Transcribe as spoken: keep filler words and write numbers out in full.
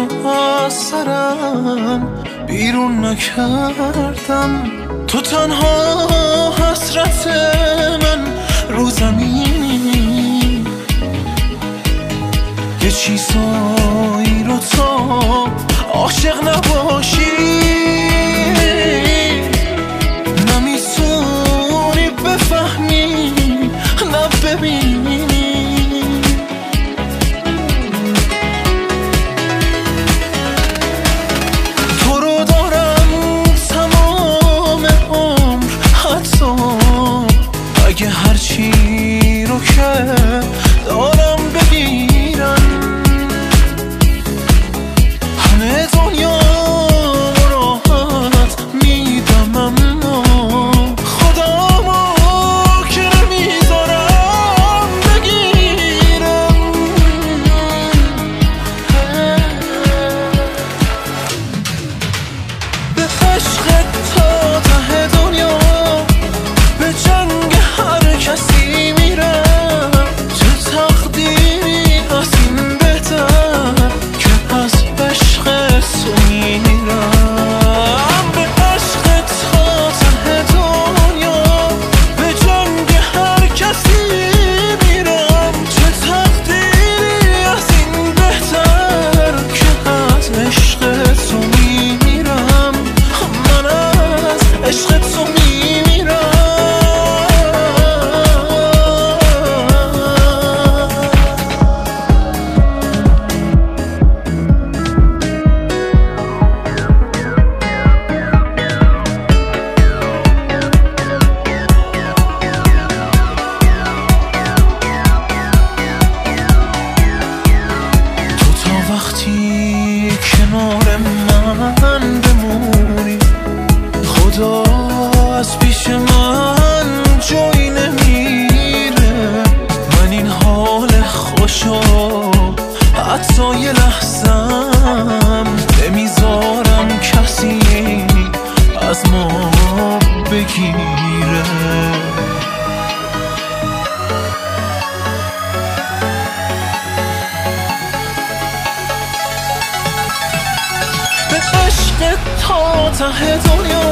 تو از سرم بیرون نکردم. تو تنها حسرت من رو زمینی، یه چیزایی رو تا عاشق نباشی نمیتونی بفهمی نه ببینی. تو رو دارم تمام عمر، حتی اگه هرچی رو که دارم بگیرم، همه دنیا راحت میدم اما خودمو که نمیذارم بگیرم. به عشق تا ته دنیا، به جنگ هر کسی میرم، چه تقدیری از این بهتر که از عشق تو میرم. به عشق تا ته دنیا، به جنگ هر کسی میرم، چه تقدیری از این بهتر که از عشق تو میرم. من از عشق تو میمیرم. تو تا وقتی کنار من بمونی، خدا از پیش من جایی نمیره. من این حال خوشو حتی یه لحظم نمیذارم کسی از ما بگیره. به عشق تا ته دنیا،